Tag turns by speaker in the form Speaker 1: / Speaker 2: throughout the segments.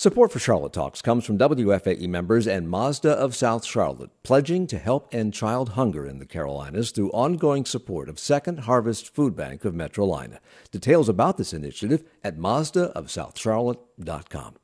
Speaker 1: Support for Charlotte Talks comes from WFAE members and Mazda of South Charlotte, pledging to help end child hunger in the Carolinas through ongoing support of Second Harvest Food Bank of Metrolina. Details about this initiative at mazdaofsouthcharlotte.com.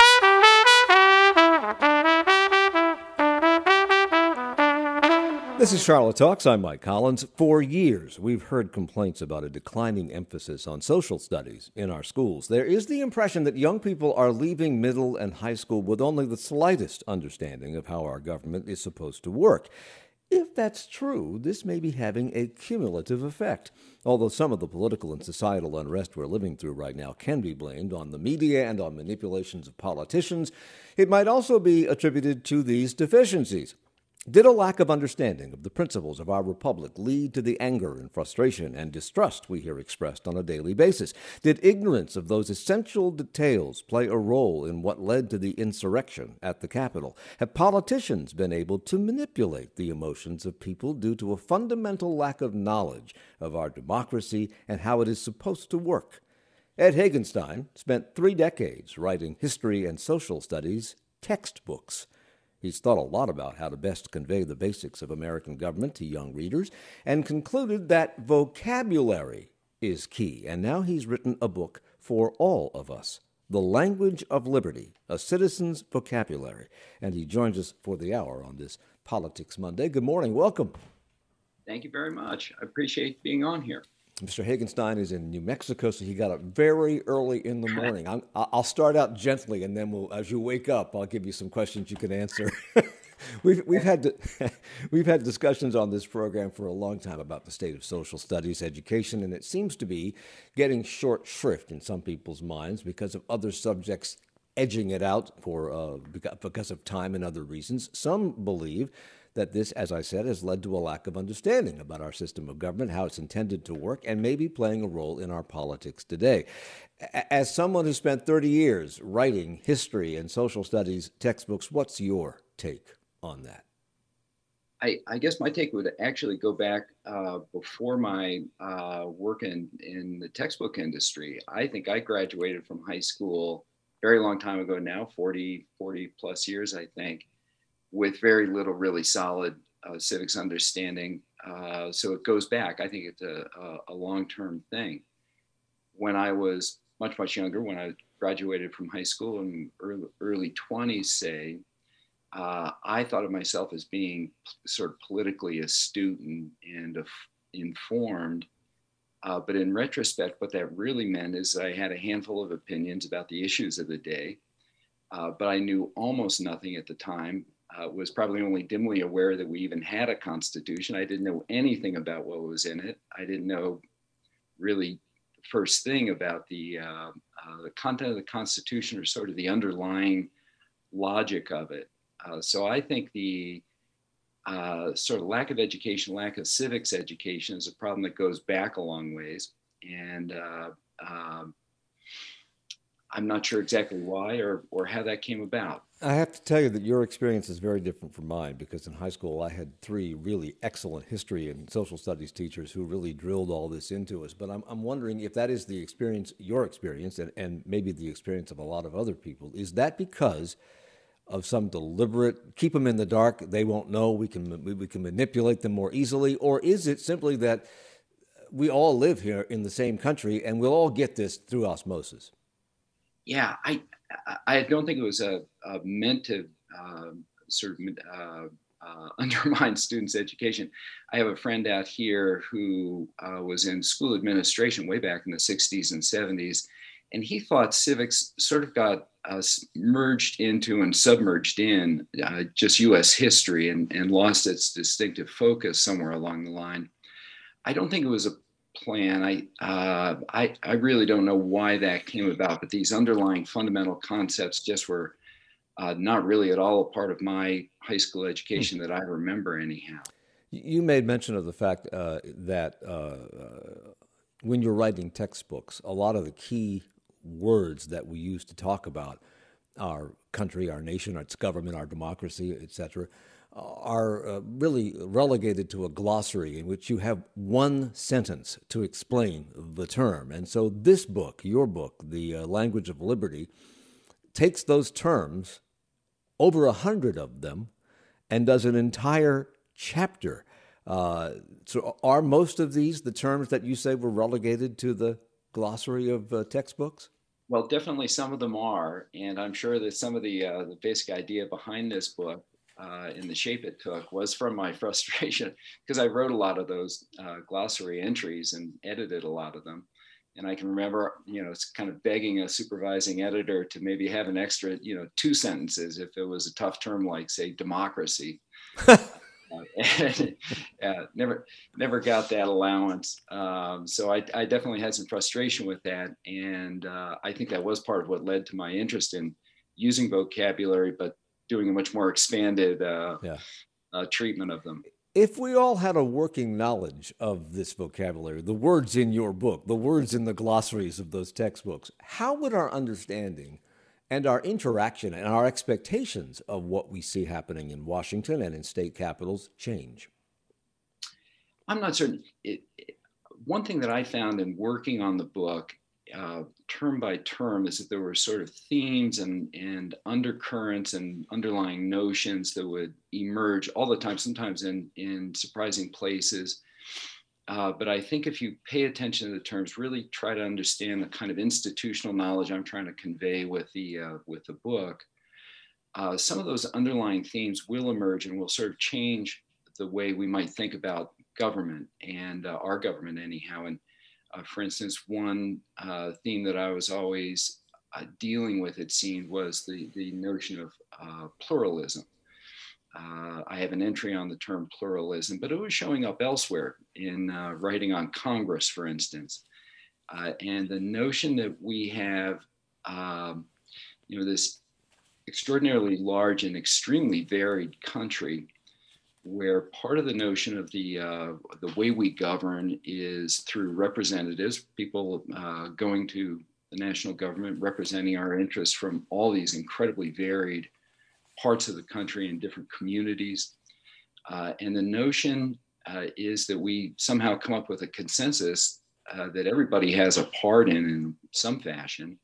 Speaker 1: This is Charlotte Talks. I'm Mike Collins. For years, we've heard complaints about a declining emphasis on social studies in our schools. There is the impression that young people are leaving middle and high school with only the slightest understanding of how our government is supposed to work. If that's true, this may be having a cumulative effect. Although some of the political and societal unrest we're living through right now can be blamed on the media and on manipulations of politicians, it might also be attributed to these deficiencies. Did a lack of understanding of the principles of our republic lead to the anger and frustration and distrust we hear expressed on a daily basis? Did ignorance of those essential details play a role in what led to the insurrection at the Capitol? Have politicians been able to manipulate the emotions of people due to a fundamental lack of knowledge of our democracy and how it is supposed to work? Ed Hagenstein spent 3 decades writing history and social studies textbooks. He's thought a lot about how to best convey the basics of American government to young readers and concluded that vocabulary is key. And now he's written a book for all of us, The Language of Liberty, A Citizen's Vocabulary. And he joins us for the hour on this Politics Monday. Good morning. Welcome.
Speaker 2: Thank you very much. I appreciate being on here.
Speaker 1: Mr. Hagenstein is in New Mexico, so he got up very early in the morning. I'll start out gently, and then as you wake up, I'll give you some questions you can answer. We've had discussions on this program for a long time about the state of social studies education, and it seems to be getting short shrift in some people's minds because of other subjects edging it out because of time and other reasons. Some believe that this, as I said, has led to a lack of understanding about our system of government, how it's intended to work, and maybe playing a role in our politics today. As someone who spent 30 years writing history and social studies textbooks, what's your take on that?
Speaker 2: I guess my take would actually go back before my work in the textbook industry. I think I graduated from high school a very long time ago now, 40 plus years, I think, with very little really solid civics understanding. So it goes back. I think it's a long-term thing. When I was much younger, when I graduated from high school in early 20s, say, I thought of myself as being sort of politically astute and informed. But in retrospect, what that really meant is I had a handful of opinions about the issues of the day, but I knew almost nothing at the time. Was probably only dimly aware that we even had a constitution. I didn't know anything about what was in it. I didn't know really the first thing about the content of the Constitution or sort of the underlying logic of it. So I think the sort of lack of education, lack of civics education is a problem that goes back a long ways. And I'm not sure exactly why or how that came about.
Speaker 1: I have to tell you that your experience is very different from mine because in high school I had 3 really excellent history and social studies teachers who really drilled all this into us. But I'm wondering if that is the experience, your experience, and maybe the experience of a lot of other people. Is that because of some deliberate, keep them in the dark, they won't know, we can manipulate them more easily? Or is it simply that we all live here in the same country and we'll all get this through osmosis?
Speaker 2: Yeah, I don't think it was meant to undermine students' education. I have a friend out here who was in school administration way back in the 60s and 70s, and he thought civics sort of got merged into and submerged in just U.S. history and lost its distinctive focus somewhere along the line. I don't think it was a plan. I really don't know why that came about, but these underlying fundamental concepts just were not really at all a part of my high school education that I remember anyhow.
Speaker 1: You made mention of the fact that when you're writing textbooks, a lot of the key words that we use to talk about our country, our nation, its government, our democracy, etc., are really relegated to a glossary in which you have one sentence to explain the term. And so this book, your book, The Language of Liberty, takes those terms, over 100 of them, and does an entire chapter. So are most of these the terms that you say were relegated to the glossary of textbooks?
Speaker 2: Well, definitely some of them are, and I'm sure that some of the basic idea behind this book and the shape it took was from my frustration because I wrote a lot of those glossary entries and edited a lot of them. And I can remember, it's kind of begging a supervising editor to maybe have an extra, 2 sentences if it was a tough term like, say, democracy. And, never got that allowance. So I definitely had some frustration with that. And I think that was part of what led to my interest in using vocabulary, but doing a much more expanded treatment of them.
Speaker 1: If we all had a working knowledge of this vocabulary, the words in your book, the words in the glossaries of those textbooks, how would our understanding and our interaction and our expectations of what we see happening in Washington and in state capitals change?
Speaker 2: I'm not certain. One thing that I found in working on the book, term by term, is that there were sort of themes and undercurrents and underlying notions that would emerge all the time, sometimes in surprising places. But I think if you pay attention to the terms, really try to understand the kind of institutional knowledge I'm trying to convey with the book, some of those underlying themes will emerge and will sort of change the way we might think about government and our government anyhow. And for instance, one theme that I was always dealing with, it seemed, was the notion of pluralism. I have an entry on the term pluralism, but it was showing up elsewhere in writing on Congress, for instance. And the notion that we have, this extraordinarily large and extremely varied country, where part of the notion of the way we govern is through representatives, people going to the national government, representing our interests from all these incredibly varied parts of the country and different communities. And the notion is that we somehow come up with a consensus that everybody has a part in some fashion.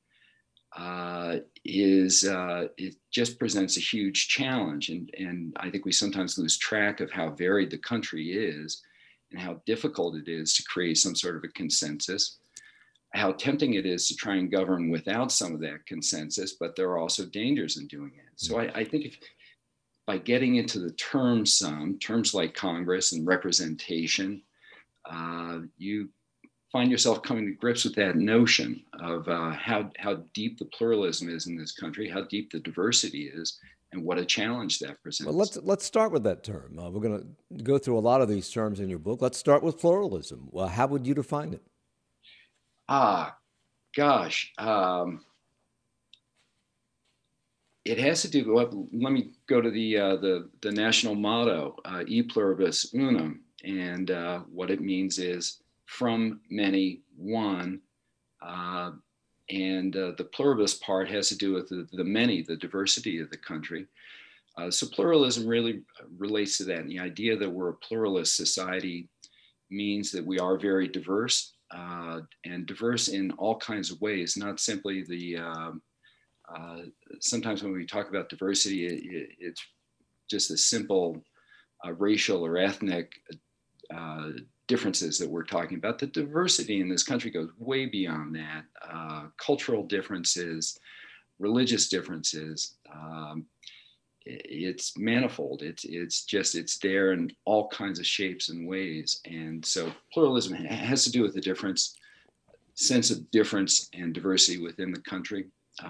Speaker 2: It just presents a huge challenge. And I think we sometimes lose track of how varied the country is and how difficult it is to create some sort of a consensus, how tempting it is to try and govern without some of that consensus, but there are also dangers in doing it. So I think by getting into the terms like Congress and representation, you find yourself coming to grips with that notion of how deep the pluralism is in this country, how deep the diversity is, and what a challenge that presents.
Speaker 1: Well, let's start with that term. We're going to go through a lot of these terms in your book. Let's start with pluralism. Well, how would you define it?
Speaker 2: Gosh. It has to do. Let me go to the national motto, "E pluribus unum," and what it means is from many, one, and the pluribus part has to do with the many, the diversity of the country. So pluralism really relates to that. And the idea that we're a pluralist society means that we are very diverse, and diverse in all kinds of ways, not simply sometimes when we talk about diversity, it's just the simple racial or ethnic differences that we're talking about. The diversity in this country goes way beyond that. Cultural differences, religious differences, it's manifold. It's there in all kinds of shapes and ways. And so pluralism has to do with the sense of difference and diversity within the country.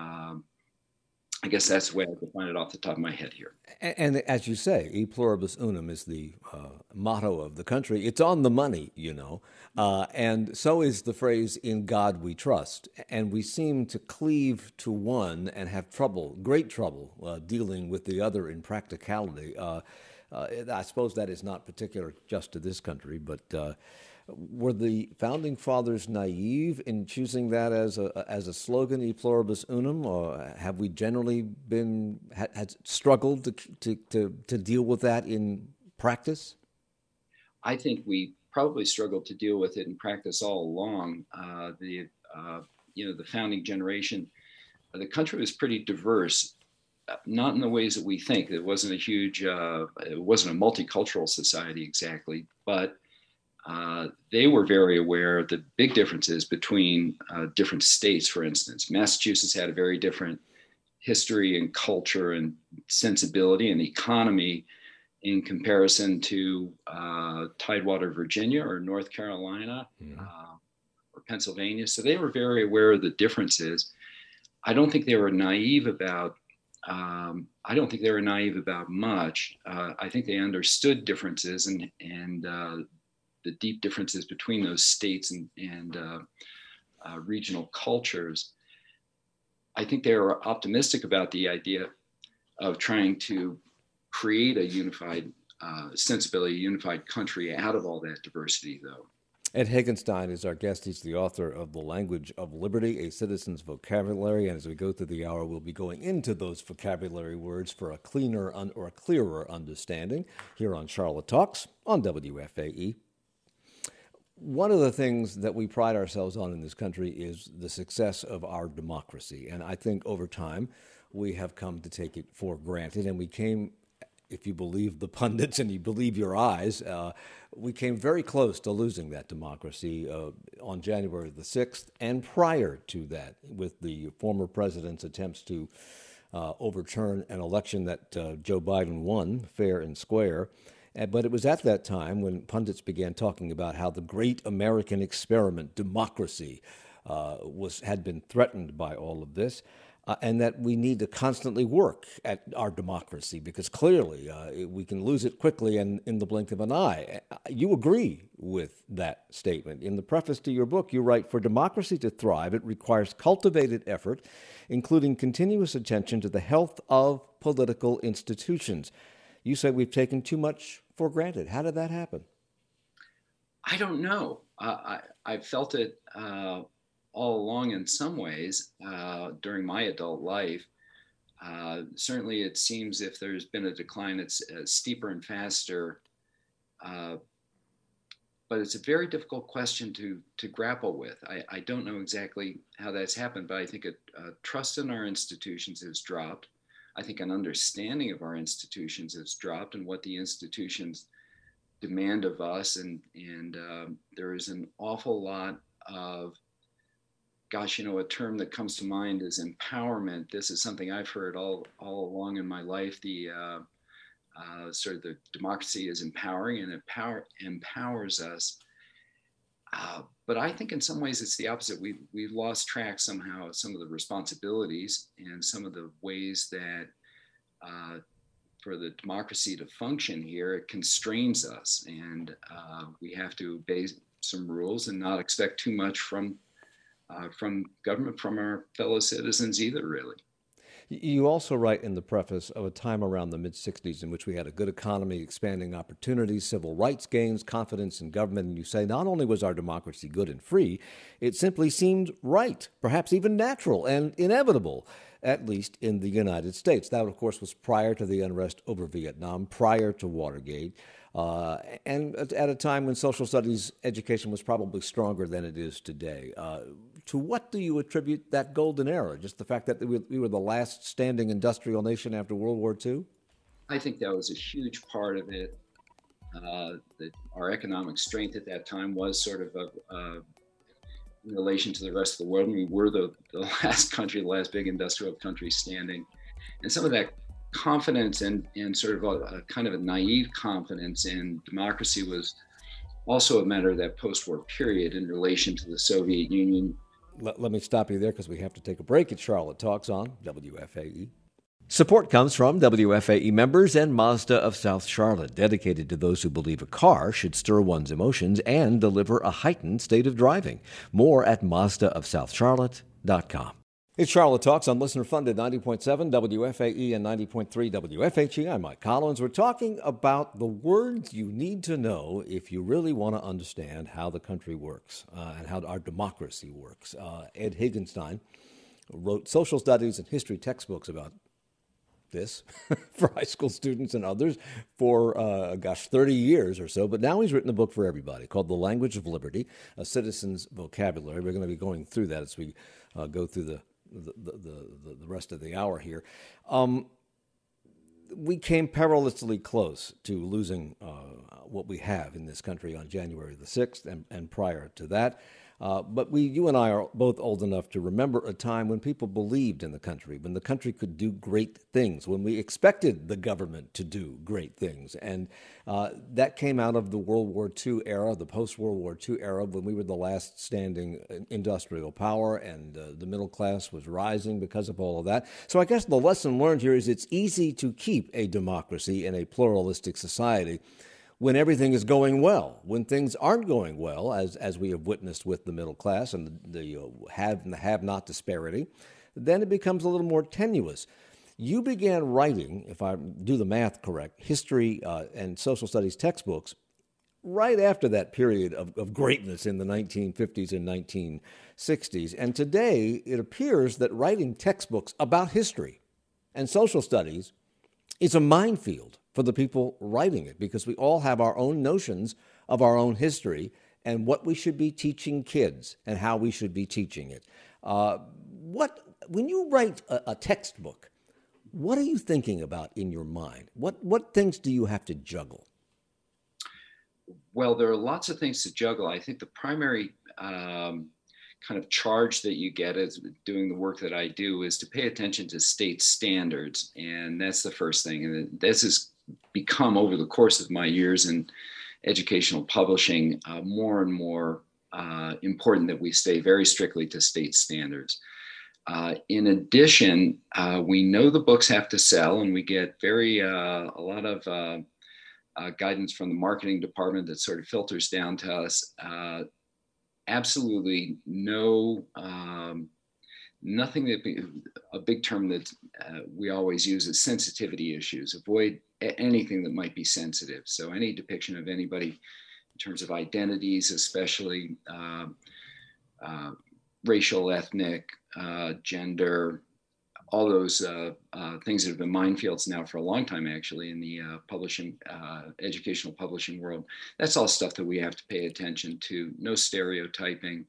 Speaker 2: I guess that's the way I define it off the top of my head here.
Speaker 1: And as you say, "E pluribus unum" is the motto of the country. It's on the money, and so is the phrase "In God we trust." And we seem to cleave to one and have great trouble, dealing with the other in practicality. I suppose that is not particular just to this country, but were the founding fathers naive in choosing that as a slogan, "E pluribus unum," or have we generally had struggled to deal with that in practice?
Speaker 2: I think we probably struggled to deal with it in practice all along. The founding generation the country was pretty diverse, not in the ways that we think. It wasn't it wasn't a multicultural society exactly, but they were very aware of the big differences between different states. For instance, Massachusetts had a very different history and culture and sensibility and economy in comparison to Tidewater, Virginia, or North Carolina, or Pennsylvania. So they were very aware of the differences. I don't think they were naive about. I don't think they were naive about much. I think they understood differences and the deep differences between those states and regional cultures. I think they were optimistic about the idea of trying to create a unified sensibility, a unified country out of all that diversity, though.
Speaker 1: Ed Hagenstein is our guest. He's the author of The Language of Liberty, A Citizen's Vocabulary. And as we go through the hour, we'll be going into those vocabulary words for a cleaner or a clearer understanding here on Charlotte Talks on WFAE. One of the things that we pride ourselves on in this country is the success of our democracy. And I think over time, we have come to take it for granted. And we came, if you believe the pundits and you believe your eyes, we came very close to losing that democracy on January the 6th and prior to that with the former president's attempts to overturn an election that Joe Biden won fair and square. But it was at that time when pundits began talking about how the great American experiment, democracy, had been threatened by all of this, and that we need to constantly work at our democracy because clearly we can lose it quickly and in the blink of an eye. You agree with that statement. In the preface to your book, you write, "For democracy to thrive, it requires cultivated effort, including continuous attention to the health of political institutions." You say we've taken too much for granted. How did that happen?
Speaker 2: I don't know. I felt it all along in some ways during my adult life. Certainly, it seems if there's been a decline, it's steeper and faster. But it's a very difficult question to grapple with. I don't know exactly how that's happened, but I think trust in our institutions has dropped. I think an understanding of our institutions has dropped and what the institutions demand of us. And there is an awful lot of, gosh, a term that comes to mind is empowerment. This is something I've heard all along in my life. The sort of the democracy is empowering and it empowers us. But I think in some ways it's the opposite. We've lost track somehow of some of the responsibilities and some of the ways that for the democracy to function here, it constrains us. And we have to obey some rules and not expect too much from government, from our fellow citizens either, really.
Speaker 1: You also write in the preface of a time around the mid-'60s in which we had a good economy, expanding opportunities, civil rights gains, confidence in government, and you say not only was our democracy good and free, it simply seemed right, perhaps even natural and inevitable, at least in the United States. That, of course, was prior to the unrest over Vietnam, prior to Watergate, and at a time when social studies education was probably stronger than it is today. To what do you attribute that golden era? Just the fact that we were the last standing industrial nation after World War II?
Speaker 2: I think that was a huge part of it. That our economic strength at that time was sort of in relation to the rest of the world. And we were the last country, the last big industrial country standing. And some of that confidence and sort of a kind of a naive confidence in democracy was also a matter of that post-war period in relation to the Soviet Union.
Speaker 1: Let me stop you there because we have to take a break at Charlotte Talks on WFAE. Support comes from WFAE members and Mazda of South Charlotte, dedicated to those who believe a car should stir one's emotions and deliver a heightened state of driving. More at MazdaofSouthCharlotte.com. It's Charlotte Talks on listener-funded 90.7 WFAE and 90.3 WFHE. I'm Mike Collins. We're talking about the words you need to know if you really want to understand how the country works and how our democracy works. Ed Hagenstein wrote social studies and history textbooks about this for high school students and others for, 30 years or so. But now he's written a book for everybody called The Language of Liberty, A Citizen's Vocabulary. We're going to be going through that as we go through the the rest of the hour here. Um, we came perilously close to losing what we have in this country on January the 6th and prior to that. But you and I are both old enough to remember a time when people believed in the country, when the country could do great things, when we expected the government to do great things. And that came out of the World War II era, the post-World War II era, when we were the last standing industrial power, and the middle class was rising because of all of that. So I guess the lesson learned here is it's easy to keep a democracy in a pluralistic society when everything is going well. When things aren't going well, as we have witnessed with the middle class and the have and the have-not disparity, then it becomes a little more tenuous. You began writing, if I do the math correct, history and social studies textbooks right after that period of greatness in the 1950s and 1960s. And today, it appears that writing textbooks about history and social studies is a minefield for the people writing it, because we all have our own notions of our own history and what we should be teaching kids and how we should be teaching it. When you write a textbook, what are you thinking about in your mind? What things do you have to juggle?
Speaker 2: Well, there are lots of things to juggle. I think the primary kind of charge that you get as doing the work that I do is to pay attention to state standards. And that's the first thing. And this has become, over the course of my years in educational publishing, more and more important that we stay very strictly to state standards. In addition, we know the books have to sell, and we get a lot of guidance from the marketing department that sort of filters down to us. Absolutely nothing a big term that we always use is sensitivity issues. Avoid anything that might be sensitive. So any depiction of anybody in terms of identities, especially racial, ethnic, gender, all those things that have been minefields now for a long time, actually, in the educational publishing world. That's all stuff that we have to pay attention to. No stereotyping.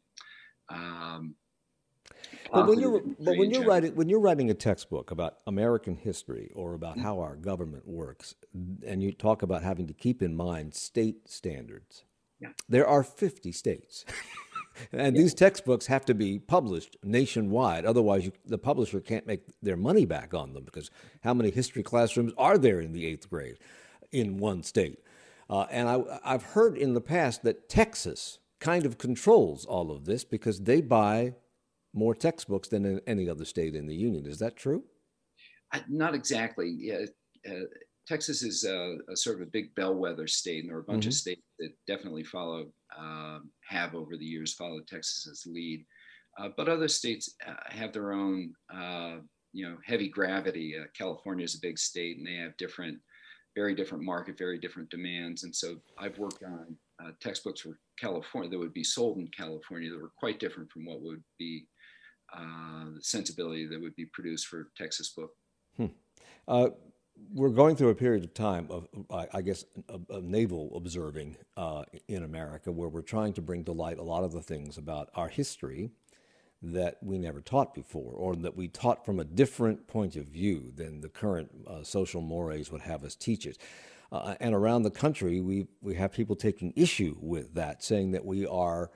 Speaker 1: But when you're writing a textbook about American history or about how our government works, and you talk about having to keep in mind state standards, there are 50 states. And these textbooks have to be published nationwide. Otherwise, the publisher can't make their money back on them, because how many history classrooms are there in the 8th grade in one state? And I've heard in the past that Texas kind of controls all of this because they buy more textbooks than in any other state in the union. Is that true?
Speaker 2: Not exactly. Yeah, Texas is a sort of a big bellwether state, and there are a bunch of states that definitely have over the years followed Texas's lead. But other states have their own, heavy gravity. California is a big state, and they have very different market, very different demands. And so I've worked on textbooks for California that would be sold in California that were quite different from what would be the sensibility that would be produced for Texas book.
Speaker 1: We're going through a period of time of, I guess, of naval observing in America, where we're trying to bring to light a lot of the things about our history that we never taught before, or that we taught from a different point of view than the current social mores would have us teach it. And around the country, we have people taking issue with that, saying that we are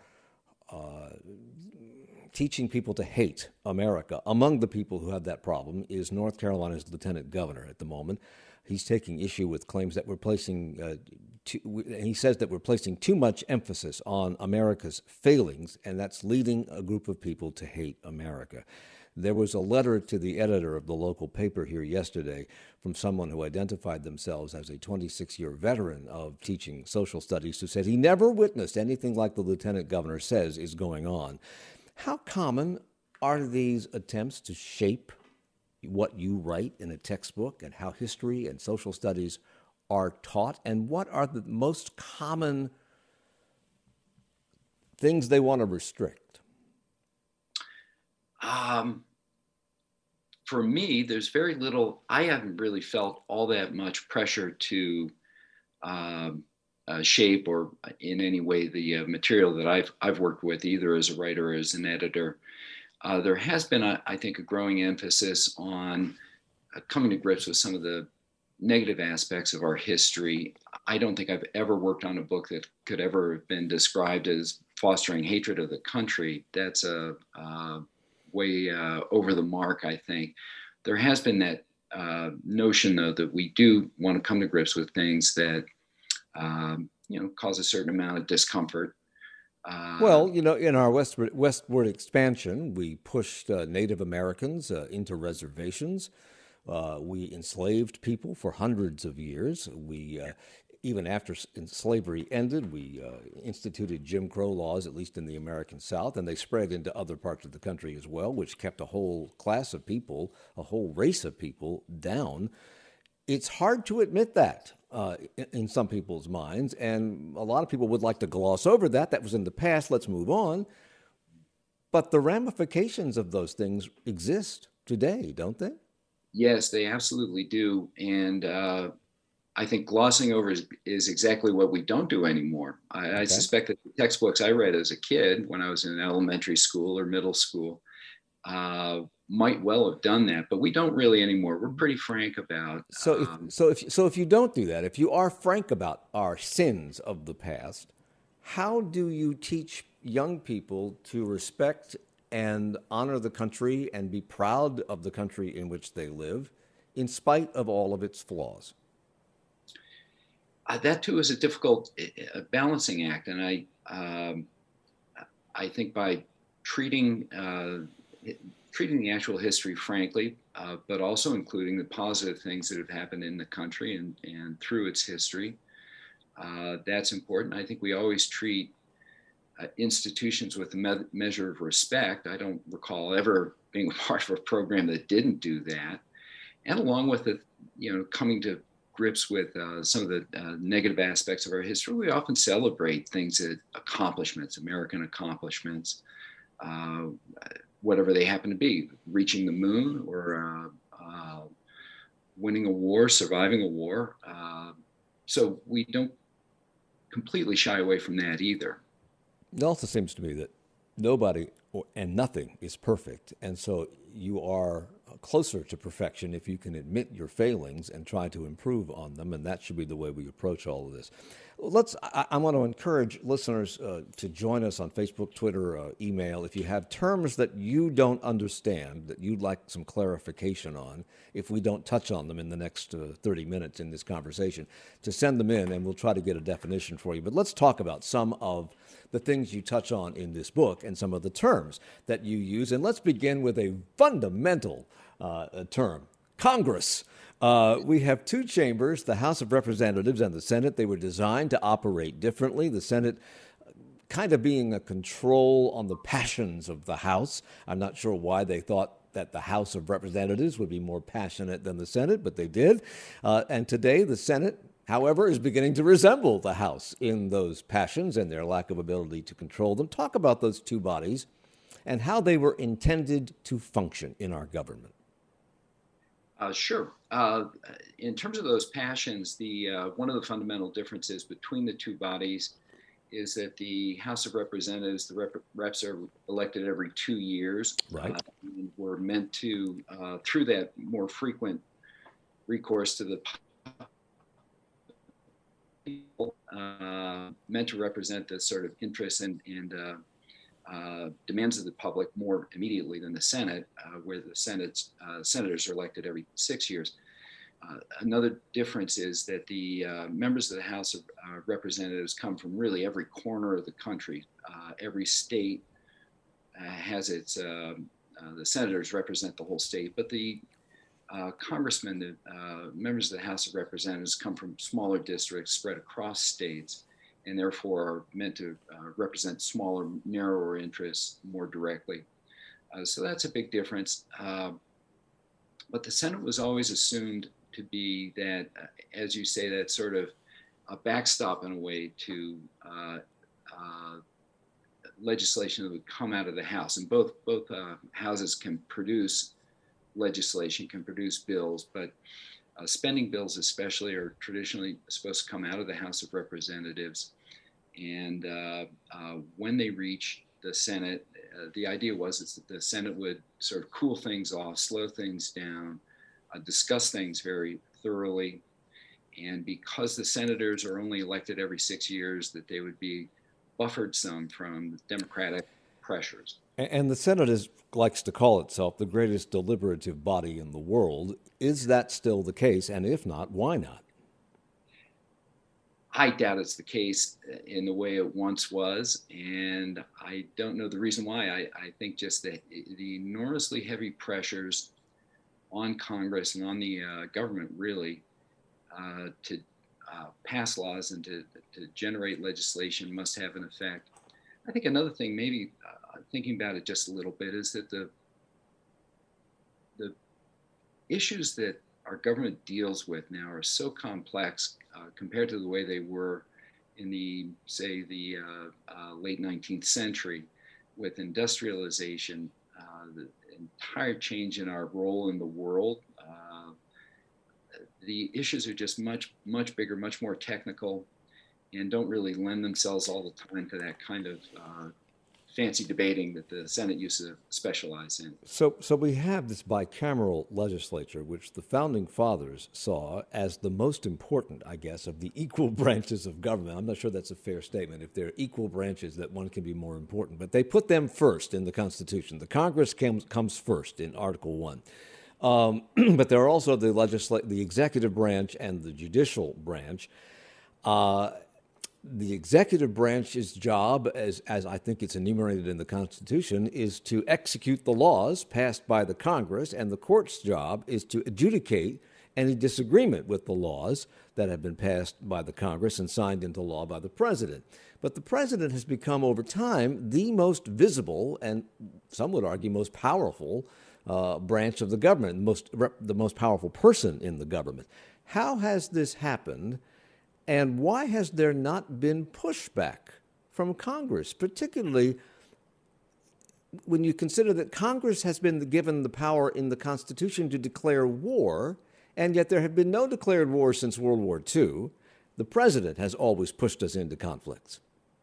Speaker 1: teaching people to hate America. Among the people who have that problem is North Carolina's lieutenant governor at the moment. He's taking issue with claims that we're placing, he says that we're placing too much emphasis on America's failings, and that's leading a group of people to hate America. There was a letter to the editor of the local paper here yesterday from someone who identified themselves as a 26-year veteran of teaching social studies, who said he never witnessed anything like the lieutenant governor says is going on. How common are these attempts to shape what you write in a textbook and how history and social studies are taught? And what are the most common things they want to restrict?
Speaker 2: For me, there's very little. I haven't really felt all that much pressure to shape or in any way the material that I've worked with, either as a writer or as an editor. There has been, I think, a growing emphasis on coming to grips with some of the negative aspects of our history. I don't think I've ever worked on a book that could ever have been described as fostering hatred of the country. That's a way over the mark, I think. There has been that notion, though, that we do want to come to grips with things that cause a certain amount of discomfort.
Speaker 1: Well, in our westward expansion, we pushed Native Americans into reservations. We enslaved people for hundreds of years. Even after slavery ended, we instituted Jim Crow laws, at least in the American South, and they spread into other parts of the country as well, which kept a whole class of people, a whole race of people down. It's hard to admit that in some people's minds, and a lot of people would like to gloss over that. That was in the past. Let's move on. But the ramifications of those things exist today, don't they?
Speaker 2: Yes, they absolutely do. And I think glossing over is exactly what we don't do anymore. I
Speaker 1: Okay.
Speaker 2: suspect that the textbooks I read as a kid when I was in elementary school or middle school might well have done that, but we don't really anymore. We're pretty frank about.
Speaker 1: So if you don't do that, if you are frank about our sins of the past, how do you teach young people to respect and honor the country and be proud of the country in which they live, in spite of all of its flaws?
Speaker 2: That too is a difficult balancing act, and I think by treating treating the actual history frankly, but also including the positive things that have happened in the country and through its history. That's important. I think we always treat institutions with a measure of respect. I don't recall ever being part of a program that didn't do that. And along with it, coming to grips with some of the negative aspects of our history, we often celebrate things that accomplishments, American accomplishments, uh, whatever they happen to be, reaching the moon or winning a war, surviving a war. So we don't completely shy away from that either.
Speaker 1: It also seems to me that nobody and nothing is perfect. And so you are closer to perfection if you can admit your failings and try to improve on them. And that should be the way we approach all of this. I want to encourage listeners to join us on Facebook, Twitter, email. If you have terms that you don't understand, that you'd like some clarification on, if we don't touch on them in the next 30 minutes in this conversation, to send them in and we'll try to get a definition for you. But let's talk about some of the things you touch on in this book and some of the terms that you use. And let's begin with a fundamental term, Congress. We have two chambers, the House of Representatives and the Senate. They were designed to operate differently. The Senate kind of being a control on the passions of the House. I'm not sure why they thought that the House of Representatives would be more passionate than the Senate, but they did. And today, the Senate, however, is beginning to resemble the House in those passions and their lack of ability to control them. Talk about those two bodies and how they were intended to function in our government.
Speaker 2: Sure. In terms of those passions, the one of the fundamental differences between the two bodies is that the House of Representatives, the reps are elected every 2 years.
Speaker 1: Right.
Speaker 2: And we're meant to, through that more frequent recourse to the people, meant to represent the sort of interests and demands of the public more immediately than the Senate, where the senators are elected every 6 years. Another difference is that the members of the House of Representatives come from really every corner of the country. Every state has its, the senators represent the whole state, but the congressmen, the members of the House of Representatives come from smaller districts spread across states and therefore are meant to represent smaller, narrower interests more directly. So that's a big difference. But the Senate was always assumed to be that, as you say, that sort of a backstop in a way to legislation that would come out of the House. And both houses can produce legislation, can produce bills, but spending bills especially are traditionally supposed to come out of the House of Representatives. And when they reach the Senate, the idea was is that the Senate would sort of cool things off, slow things down, discuss things very thoroughly. And because the senators are only elected every 6 years, that they would be buffered some from Democratic pressures.
Speaker 1: And the Senate likes to call itself the greatest deliberative body in the world. Is that still the case? And if not, why not?
Speaker 2: I doubt it's the case in the way it once was, and I don't know the reason why. I think just the enormously heavy pressures on Congress and on the government, really, to pass laws and to generate legislation must have an effect. I think another thing, maybe thinking about it just a little bit, is that the issues that our government deals with now are so complex compared to the way they were in the, say, the late 19th century, with industrialization, the entire change in our role in the world. The issues are just much bigger, much more technical, and don't really lend themselves all the time to that kind of fancy debating that the Senate used to specialize in.
Speaker 1: So we have this bicameral legislature, which the founding fathers saw as the most important, I guess, of the equal branches of government. I'm not sure that's a fair statement. If there are equal branches, that one can be more important. But they put them first in the Constitution. The Congress comes first in Article 1. But there are also the executive branch and the judicial branch. The executive branch's job, as I think it's enumerated in the Constitution, is to execute the laws passed by the Congress, and the court's job is to adjudicate any disagreement with the laws that have been passed by the Congress and signed into law by the president. But the president has become, over time, the most visible and, some would argue, most powerful branch of the government, the most powerful person in the government. How has this happened? And why has there not been pushback from Congress, particularly when you consider that Congress has been given the power in the Constitution to declare war, and yet there have been no declared wars since World War II? The president has always pushed us into conflicts.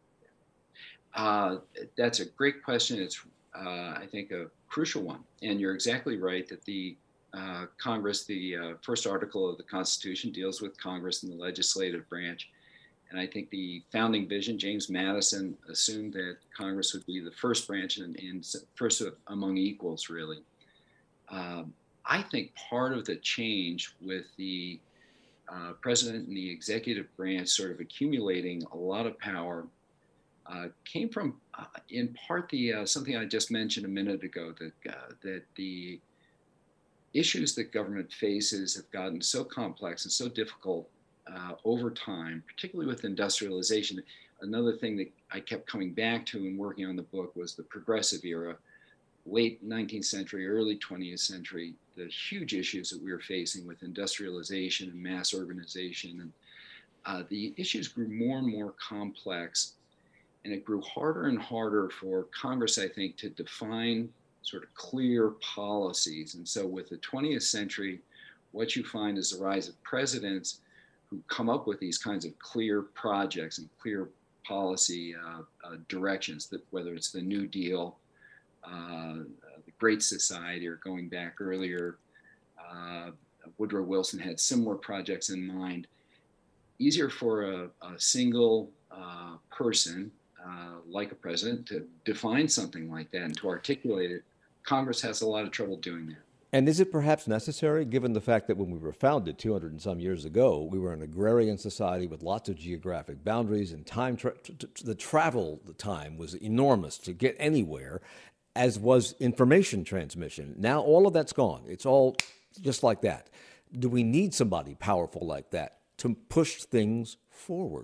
Speaker 2: That's a great question. It's, I think, a crucial one. And you're exactly right that the Congress, the first article of the Constitution, deals with Congress and the legislative branch. And I think the founding vision, James Madison assumed that Congress would be the first branch and first among equals, really. I think part of the change with the president and the executive branch sort of accumulating a lot of power came from, in part, the something I just mentioned a minute ago, that the issues that government faces have gotten so complex and so difficult over time, particularly with industrialization. Another thing that I kept coming back to in working on the book was the progressive era, late 19th century, early 20th century, the huge issues that we were facing with industrialization and mass urbanization. And the issues grew more and more complex, and it grew harder and harder for Congress, I think, to define sort of clear policies. And so with the 20th century, what you find is the rise of presidents who come up with these kinds of clear projects and clear policy directions, that whether it's the New Deal, the Great Society, or going back earlier, Woodrow Wilson had similar projects in mind. Easier for a single person like a president to define something like that and to articulate it. Congress has a lot of trouble doing that.
Speaker 1: And is it perhaps necessary, given the fact that when we were founded 200 and some years ago, we were an agrarian society with lots of geographic boundaries, and the travel time was enormous to get anywhere, as was information transmission. Now all of that's gone. It's all just like that. Do we need somebody powerful like that to push things forward?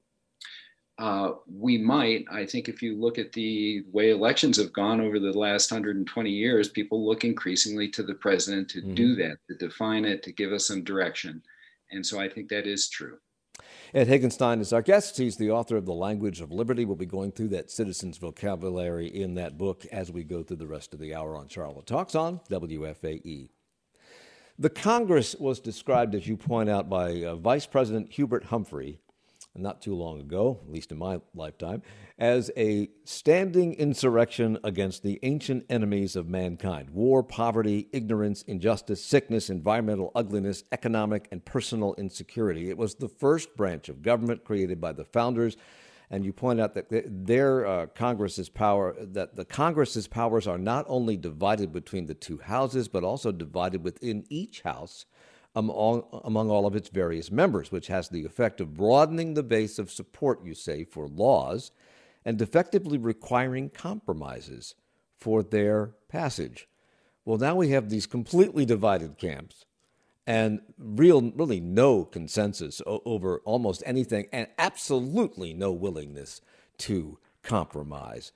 Speaker 2: We might. I think if you look at the way elections have gone over the last 120 years, people look increasingly to the president to do that, to define it, to give us some direction. And so I think that is true.
Speaker 1: Ed Hagenstein is our guest. He's the author of The Language of Liberty. We'll be going through that citizen's vocabulary in that book as we go through the rest of the hour on Charlotte Talks on WFAE. The Congress was described, as you point out, by Vice President Hubert Humphrey not too long ago, at least in my lifetime, as a standing insurrection against the ancient enemies of mankind: war, poverty, ignorance, injustice, sickness, environmental ugliness, economic and personal insecurity. It was the first branch of government created by the founders. And you point out that their Congress's power, that the Congress's powers are not only divided between the two houses, but also divided within each house among all of its various members, which has the effect of broadening the base of support, you say, for laws and effectively requiring compromises for their passage. Well, now we have these completely divided camps and really no consensus over almost anything, and absolutely no willingness to compromise.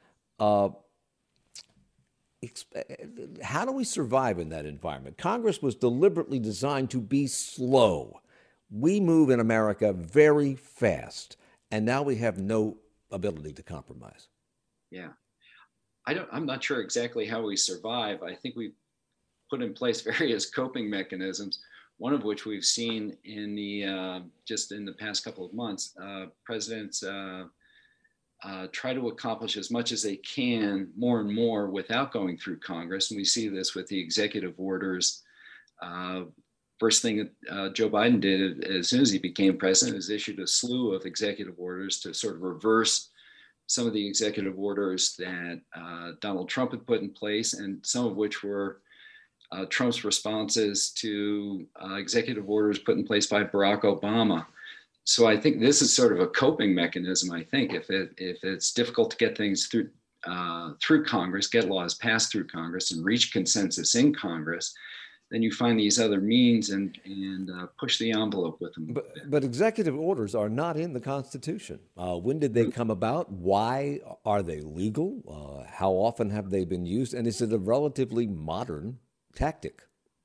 Speaker 1: How do we survive in that environment? Congress was deliberately designed to be slow. We move in America very fast, and now we have no ability to compromise.
Speaker 2: Yeah. I'm not sure exactly how we survive. I think we put in place various coping mechanisms, one of which we've seen in the just in the past couple of months. Presidents try to accomplish as much as they can, more and more, without going through Congress. And we see this with the executive orders. First thing that Joe Biden did as soon as he became president is issued a slew of executive orders to sort of reverse some of the executive orders that Donald Trump had put in place, and some of which were Trump's responses to executive orders put in place by Barack Obama. So I think this is sort of a coping mechanism. I think if it's difficult to get things through Congress, get laws passed through Congress, and reach consensus in Congress, then you find these other means and push the envelope with them.
Speaker 1: But executive orders are not in the Constitution. When did they come about? Why are they legal? How often have they been used? And is it a relatively modern tactic?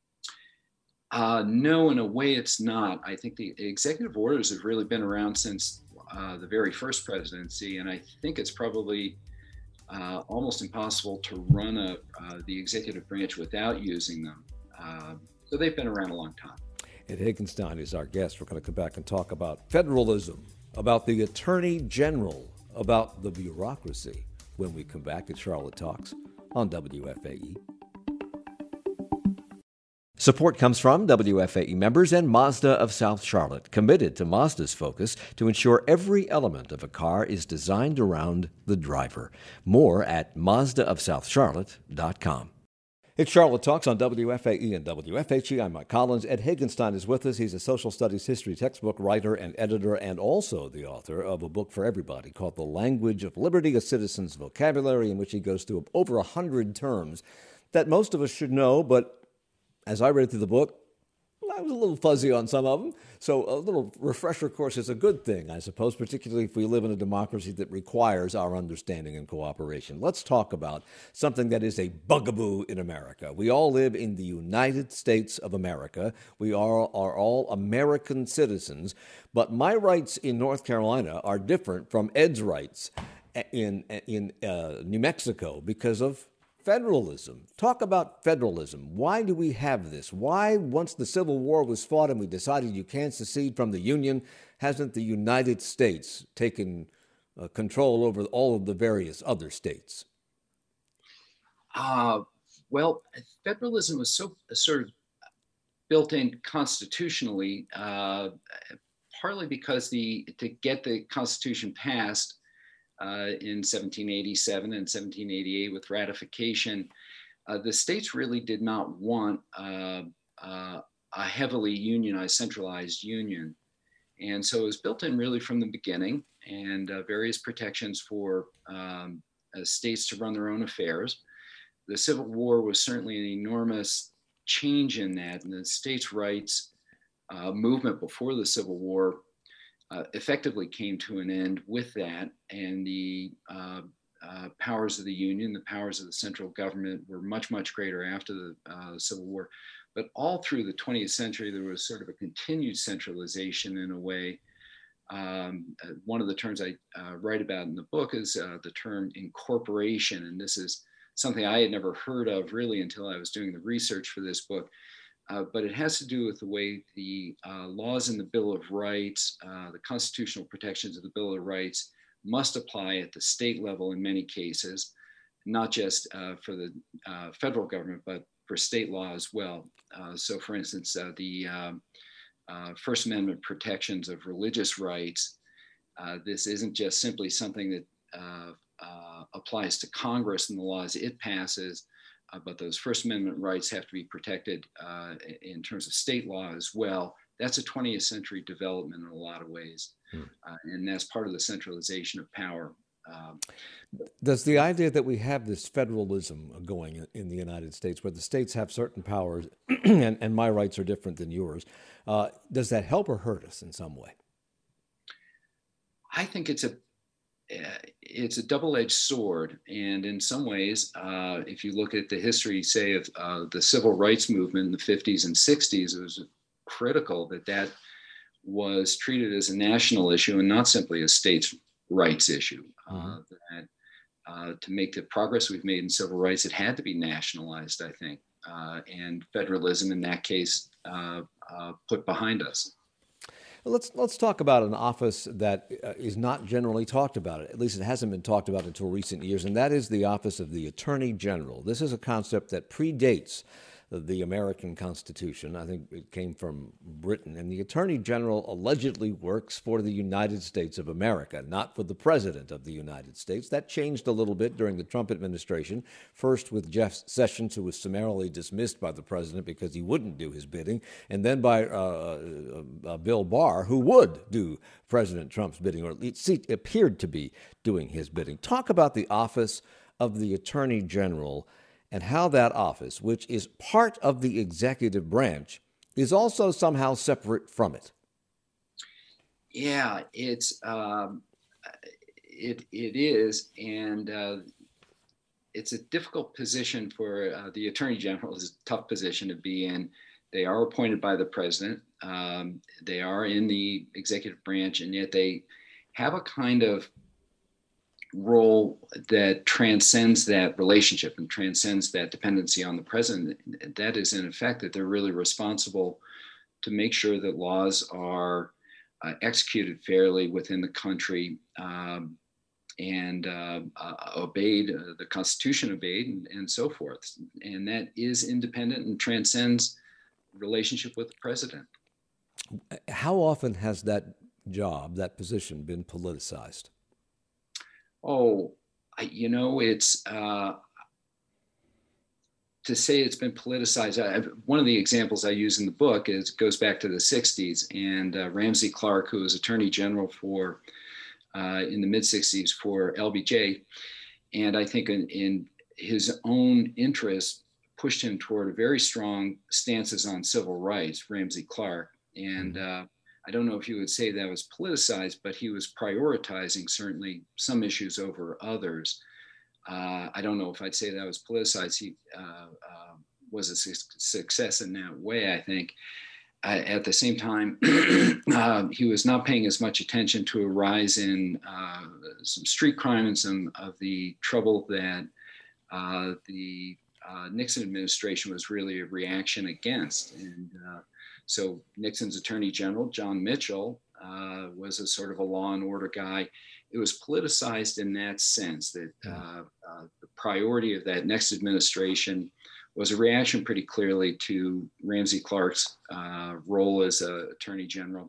Speaker 2: No, in a way it's not. I think the executive orders have really been around since the very first presidency, and I think it's probably almost impossible to run the executive branch without using them. So they've been around a long time.
Speaker 1: Ed Hagenstein is our guest. We're going to come back and talk about federalism, about the Attorney General, about the bureaucracy when we come back at Charlotte Talks on WFAE. Support comes from WFAE members and Mazda of South Charlotte, committed to Mazda's focus to ensure every element of a car is designed around the driver. More at MazdaofSouthCharlotte.com. It's Charlotte Talks on WFAE and WFHE. I'm Mike Collins. Ed Hagenstein is with us. He's a social studies history textbook writer and editor, and also the author of a book for everybody called The Language of Liberty, A Citizen's Vocabulary, in which he goes through over 100 terms that most of us should know, but as I read through the book, I was a little fuzzy on some of them. So a little refresher course is a good thing, I suppose, particularly if we live in a democracy that requires our understanding and cooperation. Let's talk about something that is a bugaboo in America. We all live in the United States of America. We are all American citizens, but my rights in North Carolina are different from Ed's rights in New Mexico because of federalism. Talk about federalism. Why do we have this? Why, once the Civil War was fought and we decided you can't secede from the Union, hasn't the United States taken control over all of the various other states?
Speaker 2: Well, federalism was so sort of built in constitutionally, partly because to get the Constitution passed, in 1787 and 1788 with ratification, the states really did not want a heavily unionized, centralized union. And so it was built in really from the beginning, and various protections for states to run their own affairs. The Civil War was certainly an enormous change in that, and the states' rights movement before the Civil War effectively came to an end with that, and the powers of the Union, the powers of the central government were much, much greater after the Civil War. But all through the 20th century, there was sort of a continued centralization in a way. One of the terms I write about in the book is the term incorporation, and this is something I had never heard of really until I was doing the research for this book. but it has to do with the way the laws in the Bill of Rights, the constitutional protections of the Bill of Rights, must apply at the state level in many cases, not just for the federal government, but for state law as well. So, for instance, the First Amendment protections of religious rights, this isn't just simply something that applies to Congress and the laws it passes, but those First Amendment rights have to be protected in terms of state law as well. That's a 20th century development in a lot of ways, and that's part of the centralization of power.
Speaker 1: Does the idea that we have this federalism going in the United States, where the states have certain powers and my rights are different than yours, does that help or hurt us in some way?
Speaker 2: I think it's a double-edged sword, and in some ways, if you look at the history, say, of the civil rights movement in the 50s and 60s, it was critical that that was treated as a national issue and not simply a states' rights issue. That to make the progress we've made in civil rights, it had to be nationalized, I think, and federalism in that case put behind us.
Speaker 1: Let's talk about an office that is not generally talked about. At least it hasn't been talked about until recent years, and that is the office of the Attorney General. This is a concept that predates the American Constitution. I think it came from Britain. And the Attorney General allegedly works for the United States of America, not for the President of the United States. That changed a little bit during the Trump administration, first with Jeff Sessions, who was summarily dismissed by the President because he wouldn't do his bidding, and then by Bill Barr, who would do President Trump's bidding, or at least appeared to be doing his bidding. Talk about the office of the Attorney General and how that office, which is part of the executive branch, is also somehow separate from it.
Speaker 2: Yeah, it is, and it's a difficult position for the Attorney General. It's a tough position to be in. They are appointed by the president. They are in the executive branch, and yet they have a kind of role that transcends that relationship and transcends that dependency on the president. That is, in effect, that they're really responsible to make sure that laws are executed fairly within the country and obeyed, the Constitution obeyed, and so forth. And that is independent and transcends relationship with the president.
Speaker 1: How often has that job, that position, been politicized?
Speaker 2: Oh, it's to say it's been politicized. One of the examples I use in the book goes back to the 60s, and Ramsey Clark, who was Attorney General for in the mid 60s for LBJ, and I think in his own interest pushed him toward very strong stances on civil rights, Ramsey Clark, and I don't know if you would say that was politicized, but he was prioritizing certainly some issues over others. I don't know if I'd say that was politicized. He was a success in that way, I think. At the same time, he was not paying as much attention to a rise in some street crime and some of the trouble that the Nixon administration was really a reaction against. And so Nixon's Attorney General, John Mitchell, was a sort of a law and order guy. It was politicized in that sense that the priority of that next administration was a reaction pretty clearly to Ramsey Clark's role as Attorney General.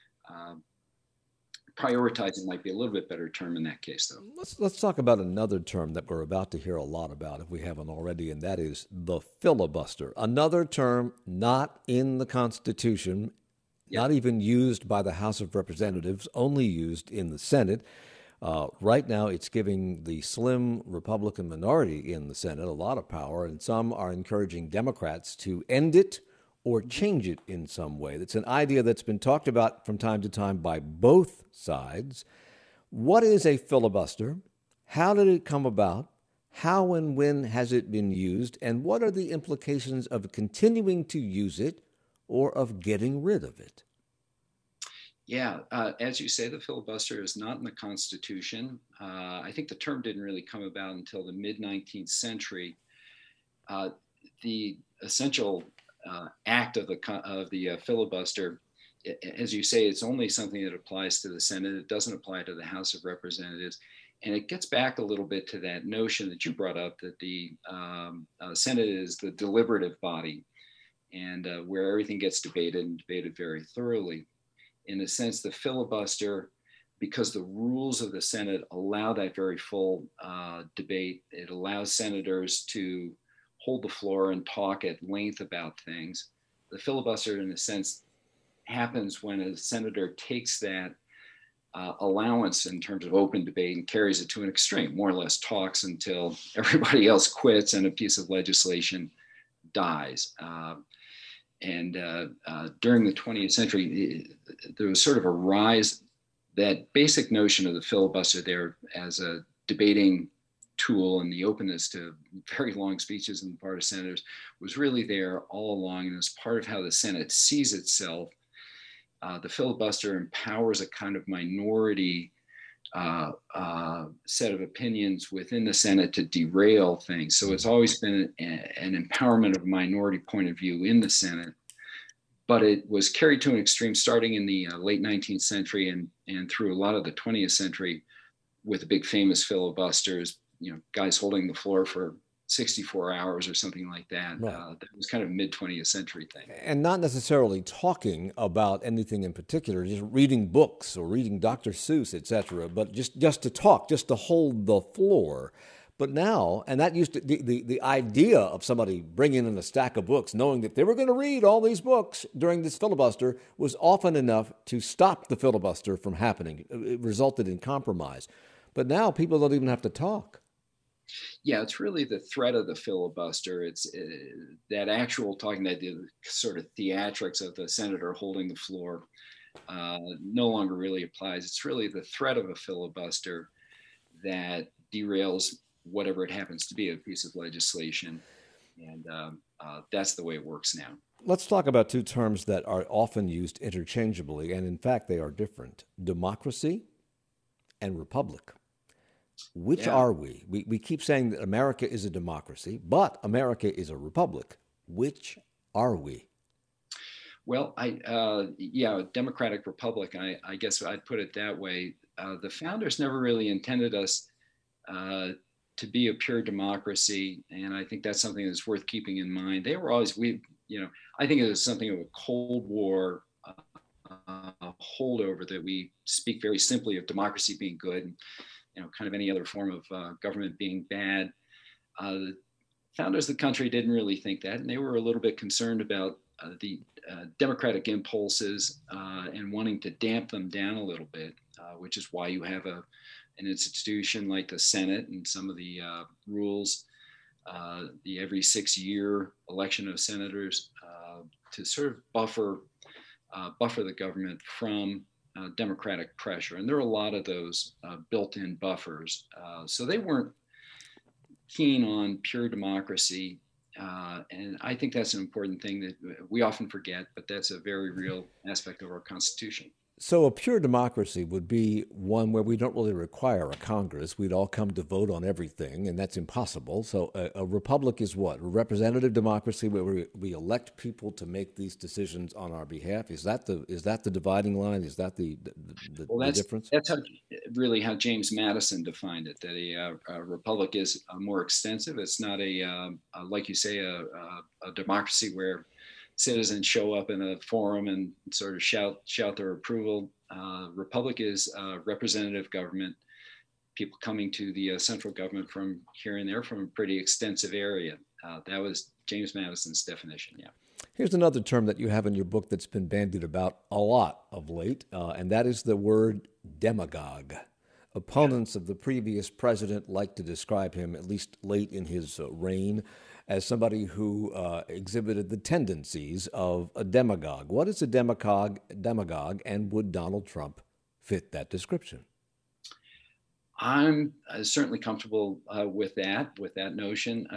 Speaker 2: Prioritizing might be a little bit better term in that case, though.
Speaker 1: Let's talk about another term that we're about to hear a lot about, if we haven't already, and that is the filibuster. Another term not in the Constitution, not even used by the House of Representatives, only used in the Senate. Right now, it's giving the slim Republican minority in the Senate a lot of power, and some are encouraging Democrats to end it or change it in some way. That's an idea that's been talked about from time to time by both sides. What is a filibuster? How did it come about? How and when has it been used? And what are the implications of continuing to use it or of getting rid of it?
Speaker 2: Yeah, as you say, the filibuster is not in the Constitution. I think the term didn't really come about until the mid-19th century. The essential act of the filibuster, as you say, it's only something that applies to the Senate. It doesn't apply to the House of Representatives. And it gets back a little bit to that notion that you brought up, that the Senate is the deliberative body, and where everything gets debated and debated very thoroughly. In a sense, the filibuster, because the rules of the Senate allow that very full debate, it allows senators to hold the floor and talk at length about things. The filibuster, in a sense, happens when a senator takes that allowance in terms of open debate and carries it to an extreme, more or less talks until everybody else quits and a piece of legislation dies. During the 20th century, there was sort of a rise, that basic notion of the filibuster there as a debating tool and the openness to very long speeches on the part of senators was really there all along, and as part of how the Senate sees itself. The filibuster empowers a kind of minority set of opinions within the Senate to derail things. So it's always been an empowerment of a minority point of view in the Senate, but it was carried to an extreme starting in the late 19th century and through a lot of the 20th century, with the big famous filibusters, guys holding the floor for 64 hours or something like that.
Speaker 1: Right.
Speaker 2: That was kind of mid 20th century thing.
Speaker 1: And not necessarily talking about anything in particular, just reading books or reading Dr. Seuss, etc., but just to talk, just to hold the floor. But now, and that used to, the idea of somebody bringing in a stack of books, knowing that they were going to read all these books during this filibuster, was often enough to stop the filibuster from happening. It resulted in compromise. But now people don't even have to talk.
Speaker 2: Yeah, it's really the threat of the filibuster. It's that actual talking, that the sort of theatrics of the senator holding the floor no longer really applies. It's really the threat of a filibuster that derails whatever it happens to be, a piece of legislation. And that's the way it works now.
Speaker 1: Let's talk about two terms that are often used interchangeably, and in fact, they are different: democracy and republic. Which
Speaker 2: Yeah.
Speaker 1: are we? We keep saying that America is a democracy, but America is a republic. Which are we?
Speaker 2: Well, democratic republic. I guess I'd put it that way. The founders never really intended us to be a pure democracy, and I think that's something that's worth keeping in mind. They were always I think it was something of a Cold War holdover, that we speak very simply of democracy being good, and kind of any other form of government being bad. The founders of the country didn't really think that, and they were a little bit concerned about the democratic impulses and wanting to damp them down a little bit, which is why you have an institution like the Senate and some of the rules, the every 6-year election of senators to sort of buffer the government from democratic pressure. And there are a lot of those built-in buffers. So they weren't keen on pure democracy. And I think that's an important thing that we often forget, but that's a very real aspect of our Constitution.
Speaker 1: So, a pure democracy would be one where we don't really require a Congress. We'd all come to vote on everything, and that's impossible. So, a republic is what? A representative democracy where we elect people to make these decisions on our behalf. Is that the dividing line? Is that the difference?
Speaker 2: That's how James Madison defined it. That a republic is more extensive. It's not like you say, a democracy where citizens show up in a forum and sort of shout their approval. Republic is representative government, people coming to the central government from here and there from a pretty extensive area. That was James Madison's definition. Yeah.
Speaker 1: Here's another term that you have in your book that's been bandied about a lot of late, and that is the word demagogue. Opponents of the previous president like to describe him, at least late in his reign, as somebody who exhibited the tendencies of a demagogue. What is a demagogue, and would Donald Trump fit that description?
Speaker 2: I'm certainly comfortable with that notion.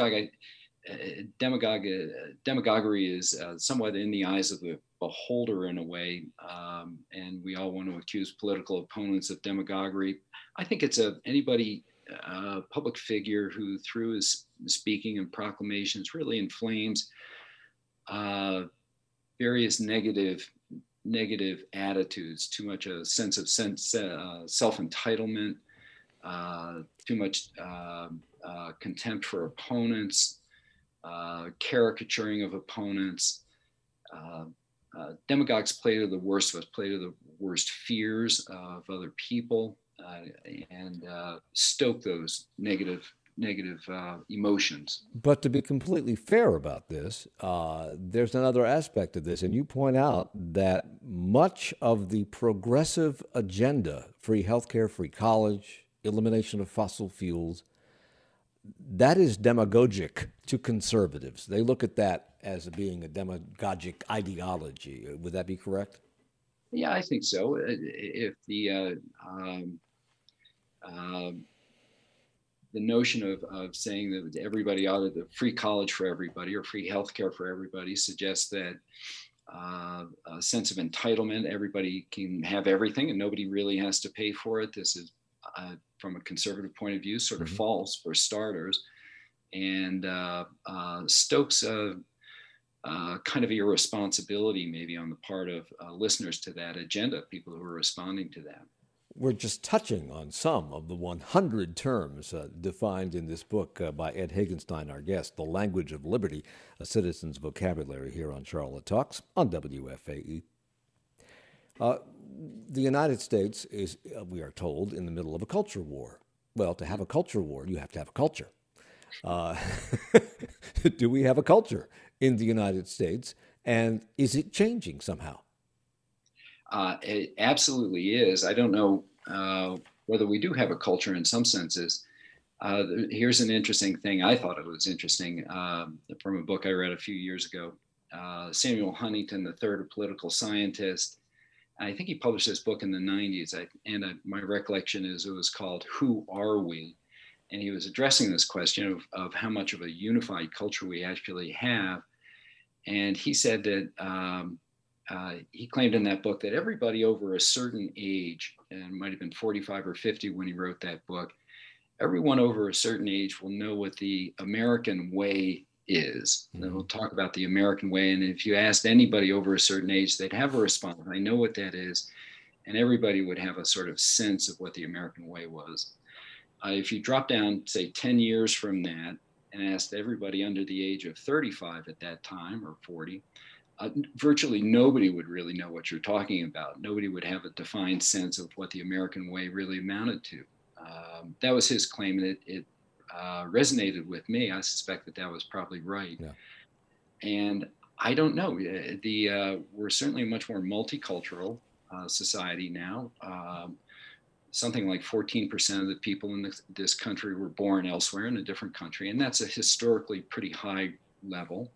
Speaker 2: Demagoguery is somewhat in the eyes of the beholder in a way, and we all want to accuse political opponents of demagoguery. I think it's anybody, public figure who through his speaking and proclamations really inflames various negative attitudes, too much a sense of self-entitlement, too much contempt for opponents, caricaturing of opponents. Demagogues play to the worst of us, play to the worst fears of other people, and stoke those negative emotions.
Speaker 1: But to be completely fair about this, there's another aspect of this, and you point out that much of the progressive agenda, free healthcare, free college, elimination of fossil fuels, that is demagogic to conservatives. They look at that as being a demagogic ideology. Would that be correct?
Speaker 2: Yeah, I think so. If the notion of saying that everybody ought to free college for everybody or free healthcare for everybody suggests that a sense of entitlement, everybody can have everything and nobody really has to pay for it. This is, from a conservative point of view, sort of false for starters, and stokes kind of irresponsibility maybe on the part of listeners to that agenda, people who are responding to that.
Speaker 1: We're just touching on some of the 100 terms defined in this book by Ed Hagenstein, our guest, The Language of Liberty, a Citizen's Vocabulary, here on Charlotte Talks on WFAE. The United States is, we are told, in the middle of a culture war. Well, to have a culture war, you have to have a culture. Do we have a culture in the United States, and is it changing somehow?
Speaker 2: It absolutely is. I don't know whether we do have a culture in some senses. Here's an interesting thing. I thought it was interesting from a book I read a few years ago. Samuel Huntington III, a political scientist. I think he published this book in the 90s. My recollection is it was called Who Are We? And he was addressing this question of how much of a unified culture we actually have. And he said that he claimed in that book that everybody over a certain age, and it might have been 45 or 50 when he wrote that book, everyone over a certain age will know what the American way is. And we'll talk about the American way. And if you asked anybody over a certain age, they'd have a response. I know what that is. And everybody would have a sort of sense of what the American way was. If you drop down, say, 10 years from that and asked everybody under the age of 35 at that time, or 40, virtually nobody would really know what you're talking about. Nobody would have a defined sense of what the American way really amounted to. That was his claim, and it resonated with me. I suspect that was probably right. Yeah. And I don't know. We're certainly a much more multicultural society now. Something like 14% of the people in this country were born elsewhere in a different country, and that's a historically pretty high level.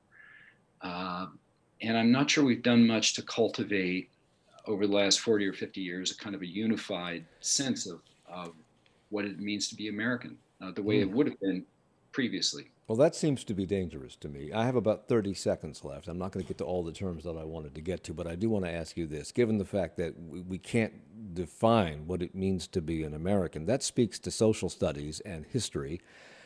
Speaker 2: And I'm not sure we've done much to cultivate over the last 40 or 50 years a kind of a unified sense of what it means to be American, the way it would have been previously.
Speaker 1: Well, that seems to be dangerous to me. I have about 30 seconds left. I'm not going to get to all the terms that I wanted to get to, but I do want to ask you this. Given the fact that we can't define what it means to be an American, that speaks to social studies and history.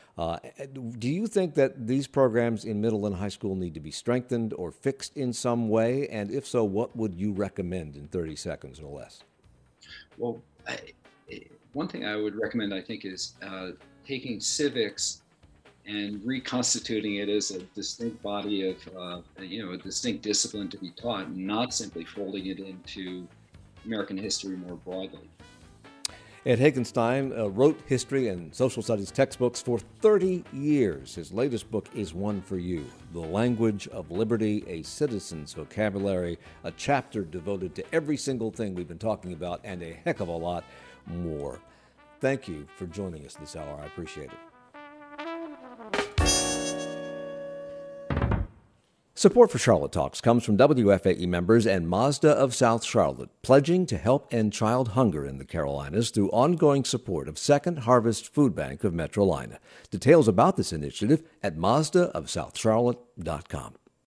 Speaker 1: Do you think that these programs in middle and high school need to be strengthened or fixed in some way? And if so, what would you recommend in 30 seconds or less?
Speaker 2: Well, one thing I would recommend, I think, is taking civics and reconstituting it as a distinct body of, a distinct discipline to be taught, and not simply folding it into American history more broadly.
Speaker 1: Ed Hagenstein wrote history and social studies textbooks for 30 years. His latest book is one for you, The Language of Liberty, a Citizen's Vocabulary, a chapter devoted to every single thing we've been talking about and a heck of a lot more. Thank you for joining us this hour. I appreciate it. Support for Charlotte Talks comes from WFAE members and Mazda of South Charlotte, pledging to help end child hunger in the Carolinas through ongoing support of Second Harvest Food Bank of Metrolina. Details about this initiative at mazdaofsouthcharlotte.com.